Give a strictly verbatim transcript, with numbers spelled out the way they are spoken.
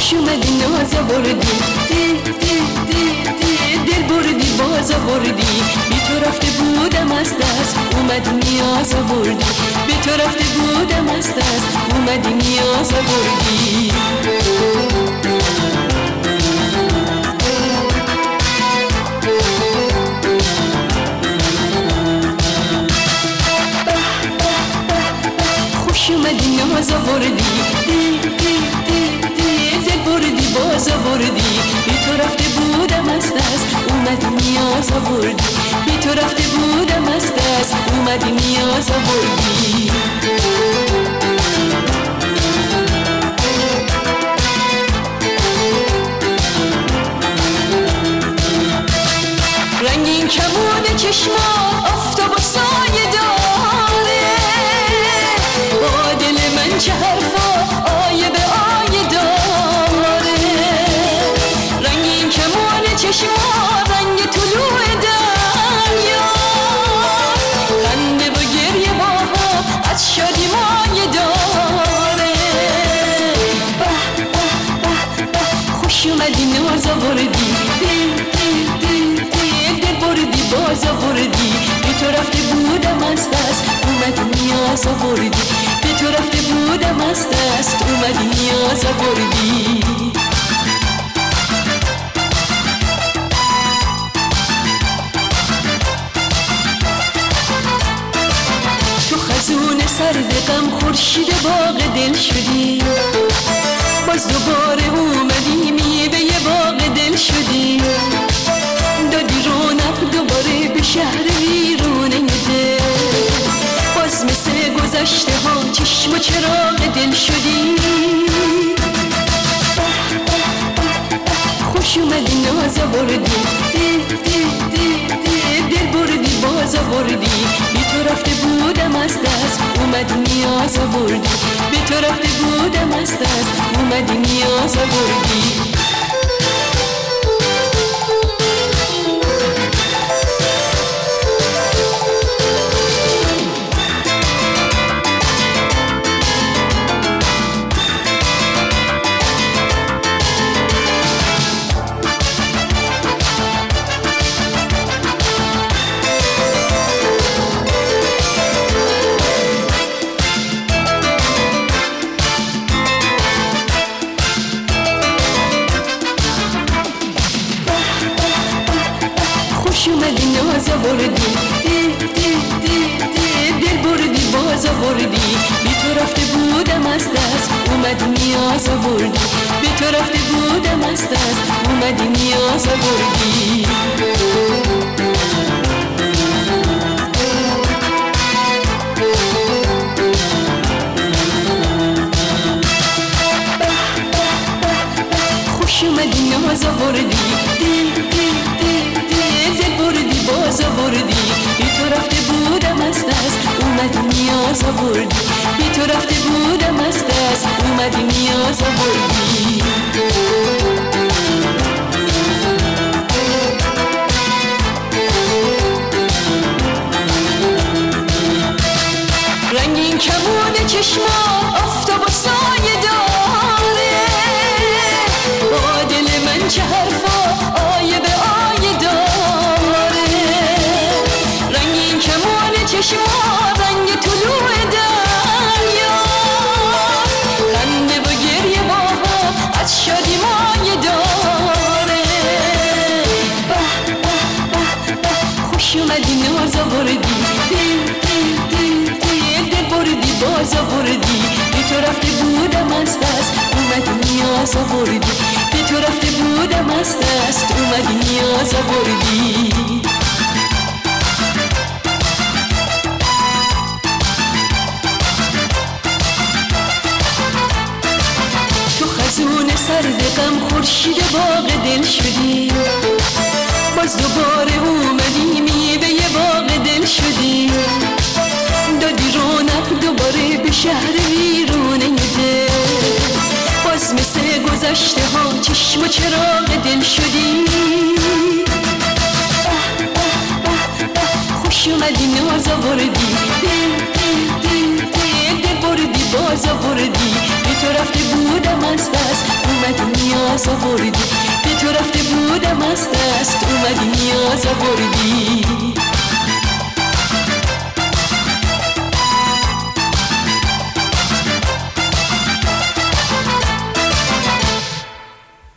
خوش اومدی ناز بردی، دی دی دی دی دل بردی باز بردی، بی تو رفته بودم از دست اومدی نیاز بردی، بی تو رفته بودم از دست اومدی نیاز بردی. خوش اومدی ناز بردی، دی دی دی دی دل بردی باز بردی، بی تو رفته بودم از دست اومدی نیاز بردی، بی تو رفته بودم از دست اومدی نیاز بردی. رنگین کمون چشما آفتاب و سایه داره، با دل من چه حرفا آیه به آیه داره. رنگین کمون چشما رنگ طلوع دریا، خنده و گریه با هم از شادی مایه داره. به به به به خوش اومدی ناز بردی، دی دی دی دی دل بردی باز بردی، بی تو رفته بودم از دست اومدی نیاز بردی، بی تو رفته بودم از دست اومدی نیاز بردی. تو خزون سرد غم خورشید باغ دل شدی، باز دوباره اومدی میوه باغ دل شدی، دادی رونق دوباره به شهر ویرونه دل، باز مثل گذشته ها چشم و چراغ دل شدی. خوش اومدی ناز بردی، دی دی دی دی دل بردی باز بردی، بی تو رفته بودم از دست اومدی نیاز بردی، بی تو رفته بودم از دست اومدی نیاز بردی. خوش اومدی ناز بردی، دی دی دی دی دل بردی باز بردی، بی تو رفته بودم از دست اومدی نیاز بردی، بی تو رفته بودم از دست اومدی نیاز بردی. خوش اومدی ناز بردی، دی دی دی دی دل بردی باز بردی، بی تو رفته بودم از دست اومدی نیاز بردی، بی تو رفته بودم از دست اومدی نیاز بردی. رنگین کمون چشما آفتاب و سایه داره، با دل من چه حرفا آیه به آیه داره. رنگین کمون چشما رنگ طلوع دریا، خنده و گریه با هم از شادی مایه داره. به به به به خوش اومدی ناز بردی، دی دی دی دی دل بردی باز بردی، بی تو رفته بودم از دست اومدی نیاز بردی، بی تو رفته بودم از دست اومدی نیاز بردی. تو خزون سرد غم خورشید باغ دل شدی، باز دوباره اومدی میوه باغ دل شدی، دادی رونق دوباره به شهر ویرونه دل، باز مثل گذشته ها چشم و چراغ دل شدی. خوش اومدی ناز بردی، دی دی دی دی دل بردی باز نیاز آوردی به تو رفته بودم از دست اومدی نیاز آوردی به تو رفته بودم از دست اومدی نیاز آوردی